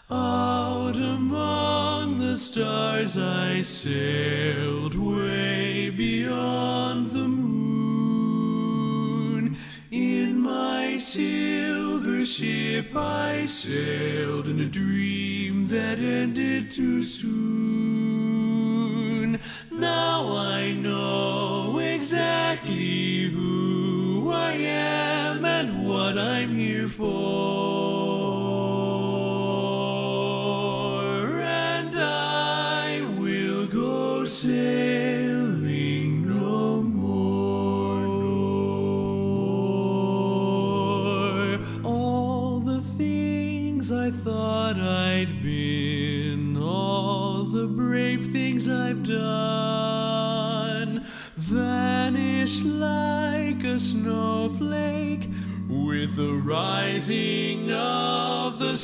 Out among the stars I sailed, way beyond the moon. In my silver ship I sailed in a dream that ended too soon. Now I know exactly who I am and what I'm here for, and I will go sailing no more, no more. All the things I thought I'd been, all the brave things I've done, vanish like a snowflake with the rising of the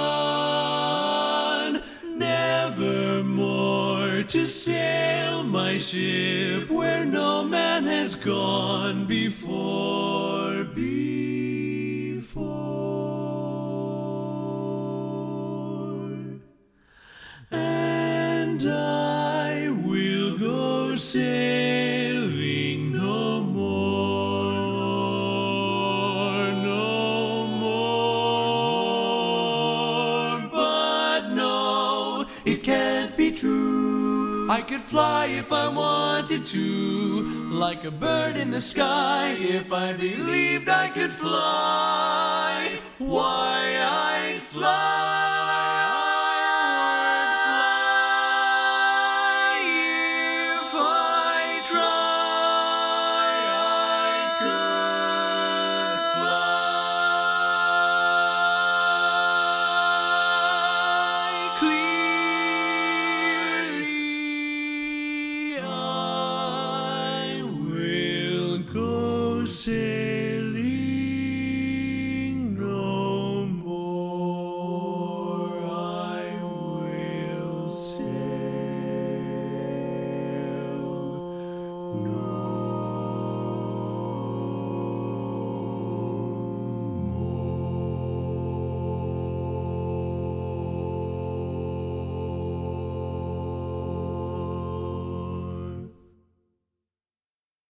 sun. Never more to sail my ship where no man has gone before. And I will go sailing no more, no more. But no, it can't be true. I could fly if I wanted to, like a bird in the sky, if I believed I could fly. Why, I'd fly.